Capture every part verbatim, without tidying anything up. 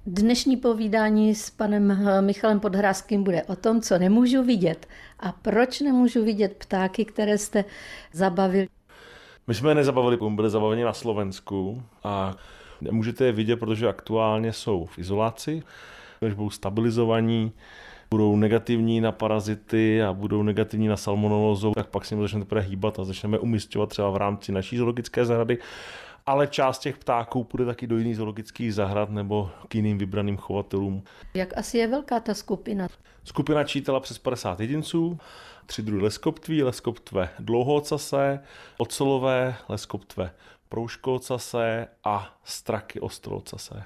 Dnešní povídání s panem Michalem Podhráským bude o tom, co nemůžu vidět a proč nemůžu vidět ptáky, které jste zabavili. My jsme je nezabavili, byli zabaveni na Slovensku a nemůžete je vidět, protože aktuálně jsou v izolaci. Když budou stabilizovaní, budou negativní na parazity a budou negativní na salmonelózu, tak pak s nimi začneme teprve hýbat a začneme umísťovat třeba v rámci naší zoologické zahrady. Ale část těch ptáků půjde taky do jiných zoologických zahrad nebo k jiným vybraným chovatelům. Jak asi je velká ta skupina? Skupina čítala přes padesát jedinců, tři druhy leskoptví, leskoptve dlouhoocasé, ocelové, leskoptve proužkoocasé a straky ostroocasé.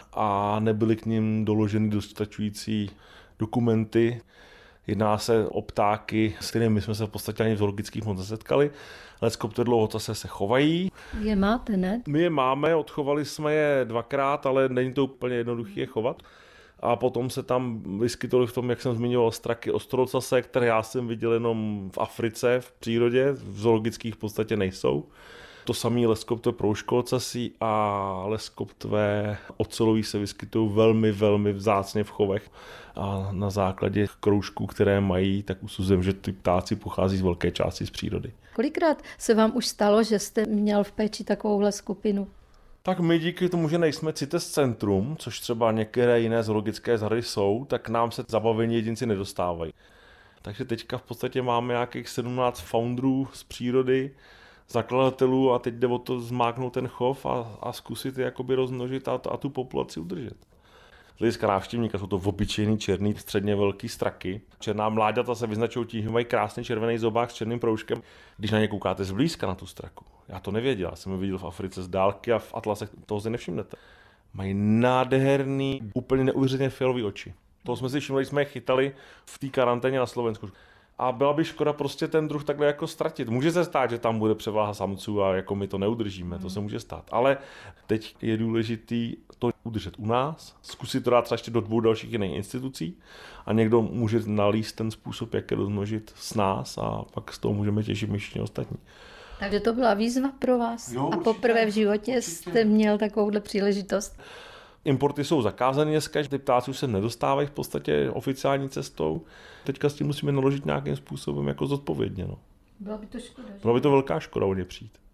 A nebyly k nim doloženy dostačující dokumenty. Jedná se o ptáky, s kterými jsme se v podstatě ani v zoologických moc nesetkali. Leskoptve dlouhoocasé se chovají. Je máte, ne? My je máme, odchovali jsme je dvakrát, ale není to úplně jednoduché je chovat. A potom se tam vyskytovaly v tom, jak jsem zmiňoval, straky ostroocasé, které já jsem viděl jenom v Africe, v přírodě, v zoologických v podstatě nejsou. To samé leskoptve proužkoocasí a leskoptve ocelový se vyskytují velmi, velmi vzácně v chovech. A na základě kroužků, které mají, tak usuzujeme, že ty ptáci pochází z velké části z přírody. Kolikrát se vám už stalo, že jste měl v péči takovouhle skupinu? Tak my díky tomu, že nejsme CITES centrum, což třeba některé jiné zoologické zahrady jsou, tak nám se zabavení jedinci nedostávají. Takže teďka v podstatě máme nějakých sedmnáct founderů z přírody, zakladatelů a teď jde o to zmáknout ten chov a, a zkusit je jakoby rozmnožit a, a tu populaci udržet. Z hlediska návštěvníka jsou to obyčejný černý, středně velký straky. Černá mláďata se vyznačují tím, že mají krásný červený zobák s černým proužkem. Když na ně koukáte zblízka na tu straku, já to nevěděl, já jsem je viděl v Africe z dálky a v atlasech, toho si nevšimnete. Mají nádherný, úplně neuvěřitelně fialový oči. Toho jsme si všimli, když jsme je chytali v té karanténě na Slovensku. A byla by škoda prostě ten druh takhle jako ztratit. Může se stát, že tam bude převáha samců a jako my to neudržíme, to se může stát. Ale teď je důležitý to udržet u nás, zkusit to dát třeba ještě do dvou dalších jiných institucí a někdo může nalíst ten způsob, jak je rozmnožit s nás a pak z toho můžeme těšit my všichni ostatní. Takže to byla výzva pro vás jo, a určitě, poprvé v životě určitě. jste měl takovouhle příležitost. Importy jsou zakázané dneska, ty ptáci už se nedostávají v podstatě oficiální cestou. Teďka s tím musíme naložit nějakým způsobem jako zodpovědně. No. Byla by to škoda. Že? Byla by to velká škoda o ně přijít.